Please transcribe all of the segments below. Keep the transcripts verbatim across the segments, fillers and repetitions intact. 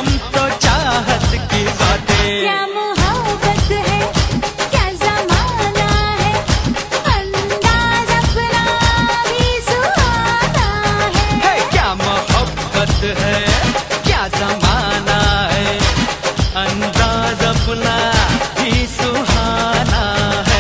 हम तो चाहत की बातें। क्या मोहब्बत है, क्या ज़माना है, अंदाज अपना भी सुहाना है। है क्या मोहब्बत है, क्या ज़माना है, अंदाज अपना भी सुहाना है।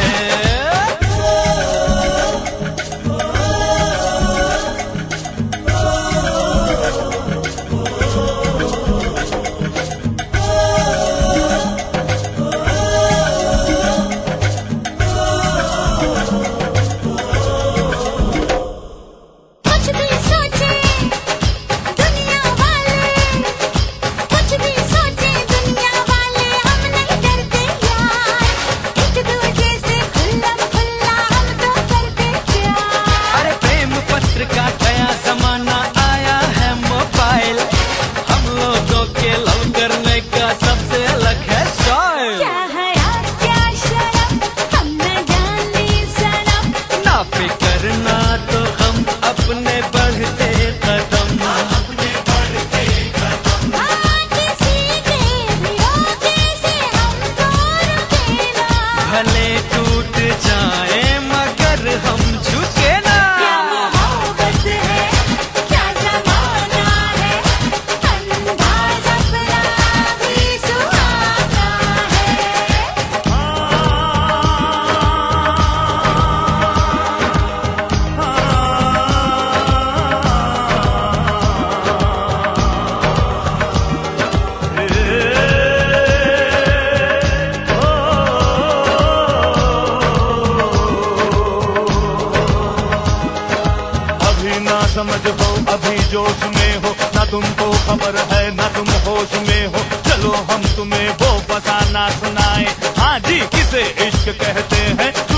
कुछ भी सोचे दुनिया वाले, कुछ भी सोचे दुनिया वाले, हम नहीं डरते यार, एक दूजे से खुल्लम खुल्ला हम तो करते प्यार। अरे प्रेम पत्र का गया जमाना, आया है मोबाइल, हम लोगों के लव करने का सबसे अलग है स्टाइल। क्या हया क्या शर्म, हम न जाने सनम, ना फिकर ना तो हम अपने बढ़ते कदम, हाँ किसी के भी रोके से हमको रुके ना। भले टूट जाए मगर हम झुके ना। क्या मोहब्बत है, क्या ज़माना है, अंदाज अपना भी सुहाना है। अभी ना समझ हो, अभी जोश में हो, ना तुमको खबर है ना तुम होश में हो। चलो हम तुम्हें वो फसाना सुनाए, हाँ जी किसे इश्क कहते हैं।